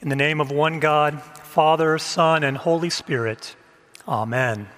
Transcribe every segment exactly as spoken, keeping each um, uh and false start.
In the name of one God, Father, Son, and Holy Spirit. Amen.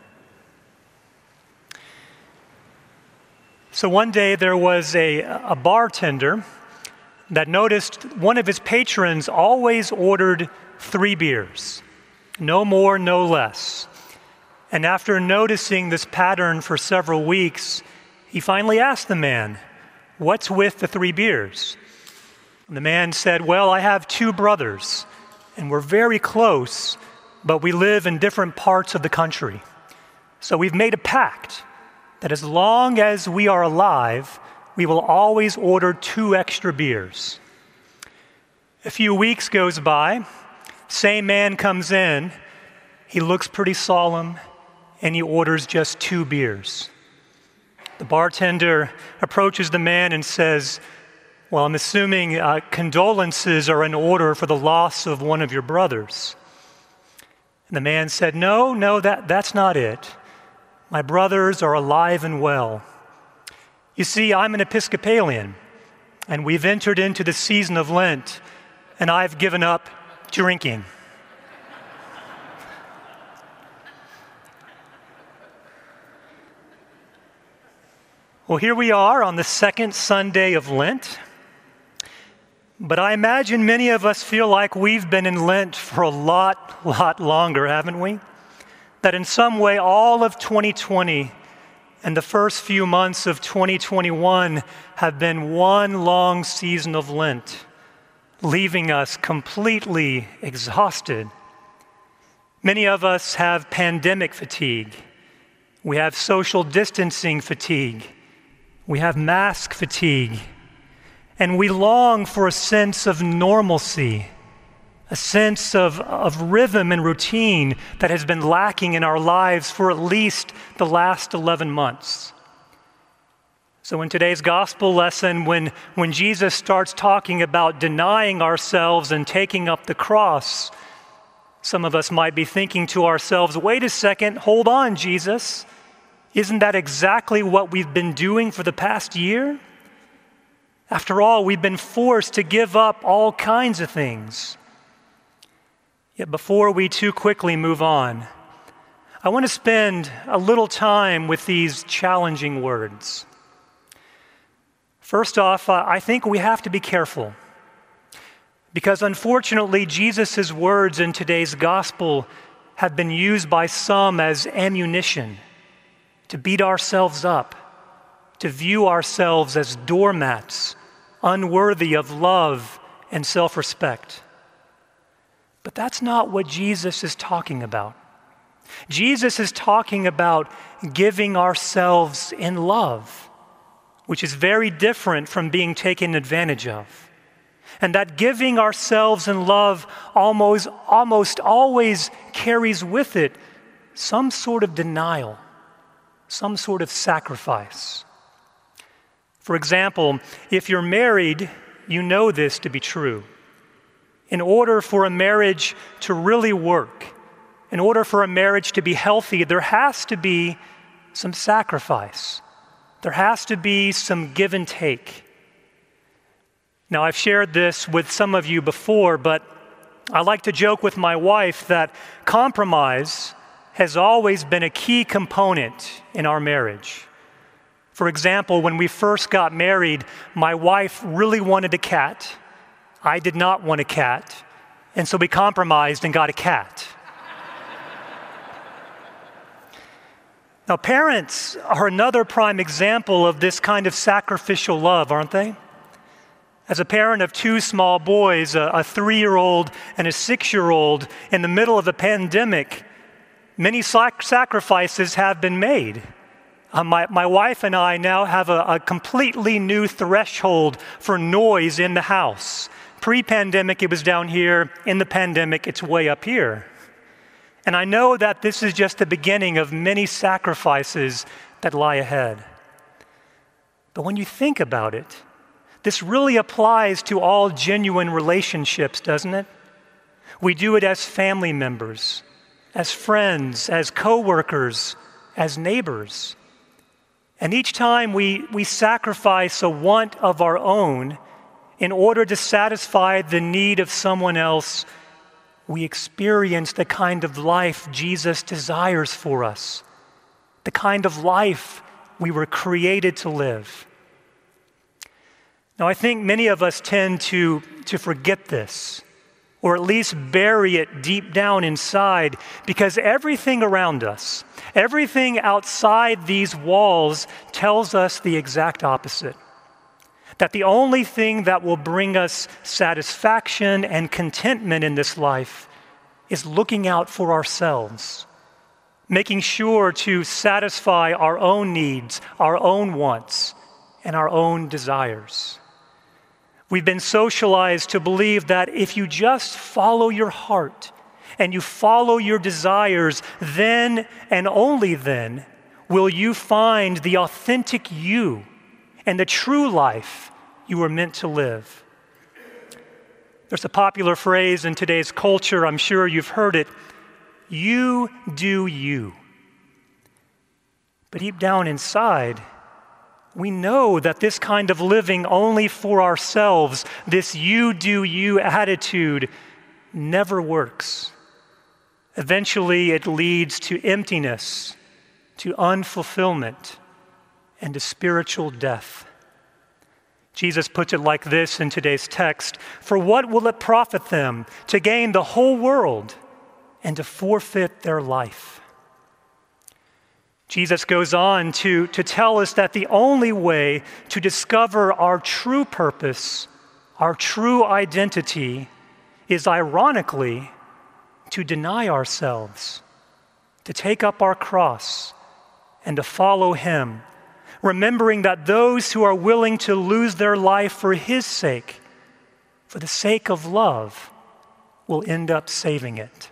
So one day there was a, a bartender that noticed one of his patrons always ordered three beers, no more, no less. And after noticing this pattern for several weeks, he finally asked the man, "What's with the three beers?" And the man said, "Well, I have two brothers, and we're very close, but we live in different parts of the country. So we've made a pact that as long as we are alive, we will always order two extra beers." A few weeks goes by, same man comes in, he looks pretty solemn, and he orders just two beers. The bartender approaches the man and says, "Well, I'm assuming uh, condolences are in order for the loss of one of your brothers." And the man said, no, no, that, that's not it. My brothers are alive and well. You see, I'm an Episcopalian, and we've entered into the season of Lent, and I've given up drinking. Well, here we are on the second Sunday of Lent. But I imagine many of us feel like we've been in Lent for a lot, lot longer, haven't we? That in some way all of twenty twenty and the first few months of twenty twenty-one have been one long season of Lent, leaving us completely exhausted. Many of us have pandemic fatigue. We have social distancing fatigue. We have mask fatigue. And we long for a sense of normalcy, a sense of, of rhythm and routine that has been lacking in our lives for at least the last eleven months. So in today's gospel lesson, when, when Jesus starts talking about denying ourselves and taking up the cross, some of us might be thinking to ourselves, wait a second, hold on, Jesus. Isn't that exactly what we've been doing for the past year? After all, we've been forced to give up all kinds of things. Yet before we too quickly move on, I want to spend a little time with these challenging words. First off, I think we have to be careful, because unfortunately, Jesus' words in today's gospel have been used by some as ammunition to beat ourselves up, to view ourselves as doormats, unworthy of love and self-respect. But that's not what Jesus is talking about. Jesus is talking about giving ourselves in love, which is very different from being taken advantage of. And that giving ourselves in love almost, almost always carries with it some sort of denial, some sort of sacrifice. For example, if you're married, you know this to be true. In order for a marriage to really work, in order for a marriage to be healthy, there has to be some sacrifice. There has to be some give and take. Now, I've shared this with some of you before, but I like to joke with my wife that compromise has always been a key component in our marriage. For example, when we first got married, my wife really wanted a cat. I did not want a cat, and so we compromised and got a cat. Now, parents are another prime example of this kind of sacrificial love, aren't they? As a parent of two small boys, a, a three-year-old and a six-year-old, in the middle of a pandemic, many sac- sacrifices have been made. Uh, my, my wife and I now have a, a completely new threshold for noise in the house. Pre-pandemic, it was down here. In the pandemic, it's way up here. And I know that this is just the beginning of many sacrifices that lie ahead. But when you think about it, this really applies to all genuine relationships, doesn't it? We do it as family members, as friends, as coworkers, as neighbors. And each time we, we sacrifice a want of our own in order to satisfy the need of someone else, we experience the kind of life Jesus desires for us, the kind of life we were created to live. Now, I think many of us tend to, to forget this, or at least bury it deep down inside, because everything around us, everything outside these walls tells us the exact opposite. That the only thing that will bring us satisfaction and contentment in this life is looking out for ourselves, making sure to satisfy our own needs, our own wants, and our own desires. We've been socialized to believe that if you just follow your heart and you follow your desires, then and only then will you find the authentic you and the true life you were meant to live. There's a popular phrase in today's culture, I'm sure you've heard it, you do you. But deep down inside, we know that this kind of living only for ourselves, this you do you attitude, never works. Eventually, it leads to emptiness, to unfulfillment, and to spiritual death. Jesus puts it like this in today's text: "For what will it profit them to gain the whole world and to forfeit their life?" Jesus goes on to, to tell us that the only way to discover our true purpose, our true identity, is ironically to deny ourselves, to take up our cross, and to follow him, remembering that those who are willing to lose their life for his sake, for the sake of love, will end up saving it.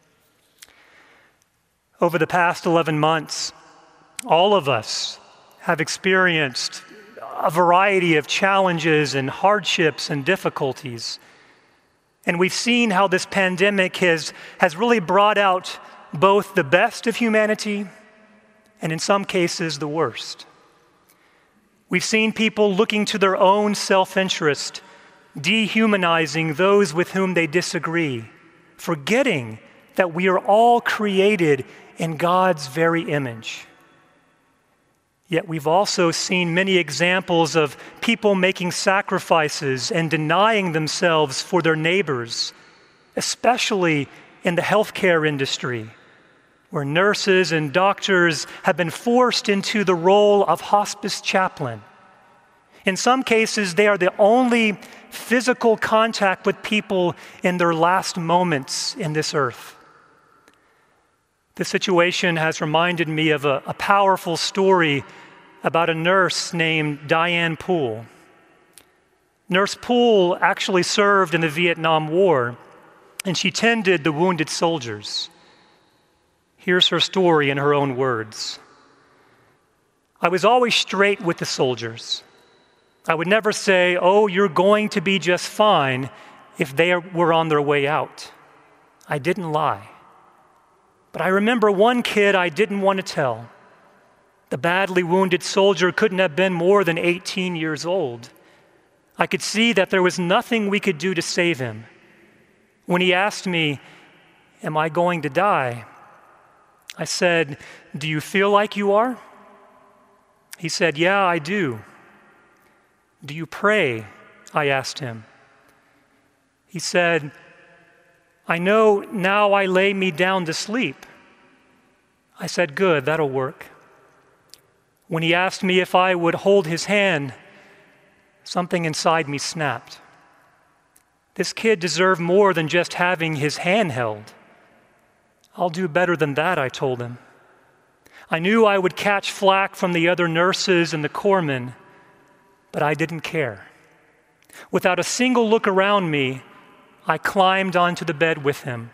Over the past eleven months, all of us have experienced a variety of challenges and hardships and difficulties. And we've seen how this pandemic has, has really brought out both the best of humanity and in some cases the worst. We've seen people looking to their own self-interest, dehumanizing those with whom they disagree, forgetting that we are all created in God's very image. Yet we've also seen many examples of people making sacrifices and denying themselves for their neighbors, especially in the healthcare industry, where nurses and doctors have been forced into the role of hospice chaplain. In some cases, they are the only physical contact with people in their last moments in this earth. This situation has reminded me of a, a powerful story about a nurse named Diane Poole. Nurse Poole actually served in the Vietnam War, and she tended the wounded soldiers. Here's her story in her own words. "I was always straight with the soldiers. I would never say, 'Oh, you're going to be just fine,' if they were on their way out. I didn't lie. But I remember one kid I didn't want to tell. The badly wounded soldier couldn't have been more than eighteen years old. I could see that there was nothing we could do to save him. When he asked me, 'Am I going to die?' I said, 'Do you feel like you are?' He said, 'Yeah, I do.' 'Do you pray?' I asked him. He said, 'I know now I lay me down to sleep.' I said, 'Good, that'll work.' When he asked me if I would hold his hand, something inside me snapped. This kid deserved more than just having his hand held. 'I'll do better than that,' I told him. I knew I would catch flack from the other nurses and the corpsmen, but I didn't care. Without a single look around me, I climbed onto the bed with him.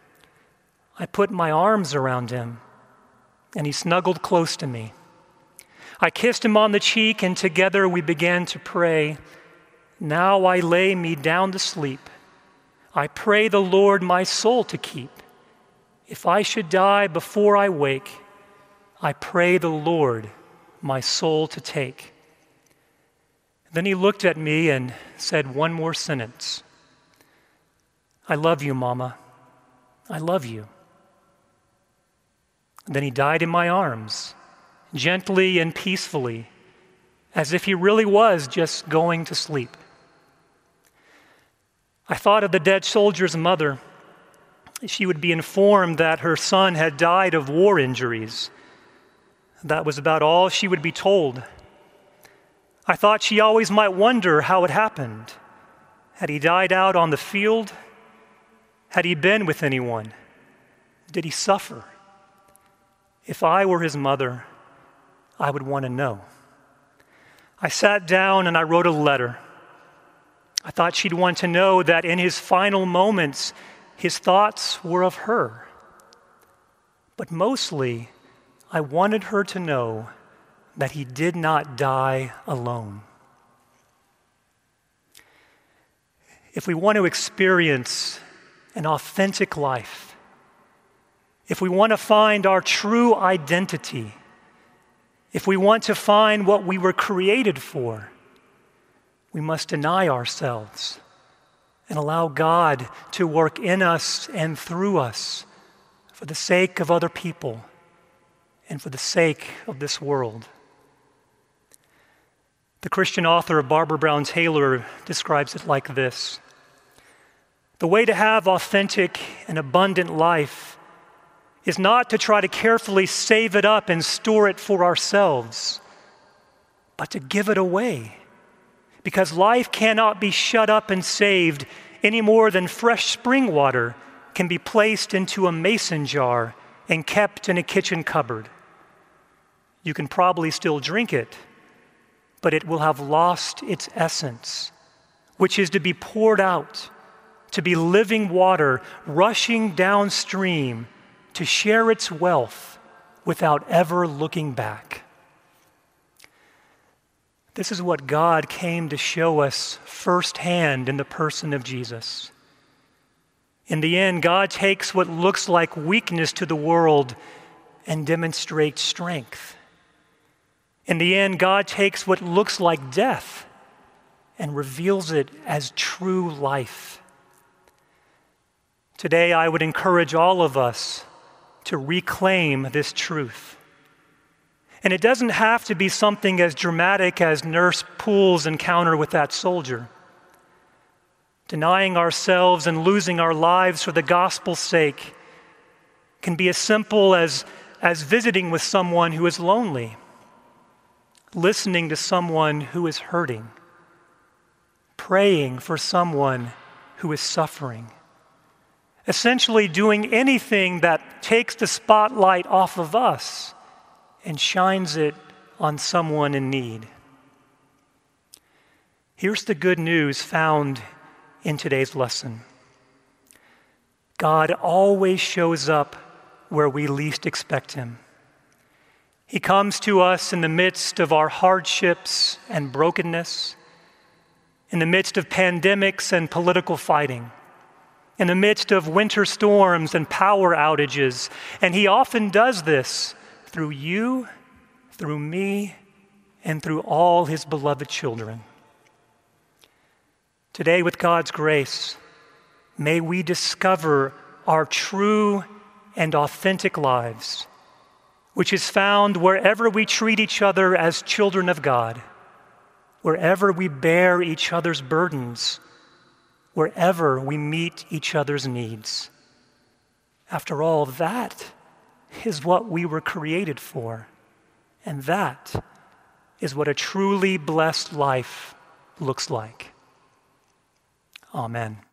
I put my arms around him, and he snuggled close to me. I kissed him on the cheek, and together we began to pray. 'Now I lay me down to sleep. I pray the Lord my soul to keep. If I should die before I wake, I pray the Lord my soul to take.' Then he looked at me and said one more sentence. I love you, Mama. I love you. And then he died in my arms, gently and peacefully, as if he really was just going to sleep. I thought of the dead soldier's mother. She would be informed that her son had died of war injuries. That was about all she would be told. I thought she always might wonder how it happened. Had he died out on the field? Had he been with anyone? Did he suffer? If I were his mother, I would want to know. I sat down and I wrote a letter. I thought she'd want to know that in his final moments, his thoughts were of her. But mostly, I wanted her to know that he did not die alone. If we want to experience an authentic life, if we want to find our true identity, if we want to find what we were created for, we must deny ourselves and allow God to work in us and through us for the sake of other people and for the sake of this world. The Christian author Barbara Brown Taylor describes it like this. The way to have authentic and abundant life is not to try to carefully save it up and store it for ourselves, but to give it away. Because life cannot be shut up and saved any more than fresh spring water can be placed into a mason jar and kept in a kitchen cupboard. You can probably still drink it, but it will have lost its essence, which is to be poured out, to be living water rushing downstream to share its wealth without ever looking back. This is what God came to show us firsthand in the person of Jesus. In the end, God takes what looks like weakness to the world and demonstrates strength. In the end, God takes what looks like death and reveals it as true life. Today, I would encourage all of us to reclaim this truth. And it doesn't have to be something as dramatic as Nurse Poole's encounter with that soldier. Denying ourselves and losing our lives for the gospel's sake can be as simple as, as visiting with someone who is lonely, listening to someone who is hurting, praying for someone who is suffering. Essentially doing anything that takes the spotlight off of us and shines it on someone in need. Here's the good news found in today's lesson. God always shows up where we least expect him. He comes to us in the midst of our hardships and brokenness, in the midst of pandemics and political fighting, in the midst of winter storms and power outages. And he often does this through you, through me, and through all his beloved children. Today, with God's grace, may we discover our true and authentic lives, which is found wherever we treat each other as children of God, wherever we bear each other's burdens, wherever we meet each other's needs. After all, that is what we were created for, and that is what a truly blessed life looks like. Amen.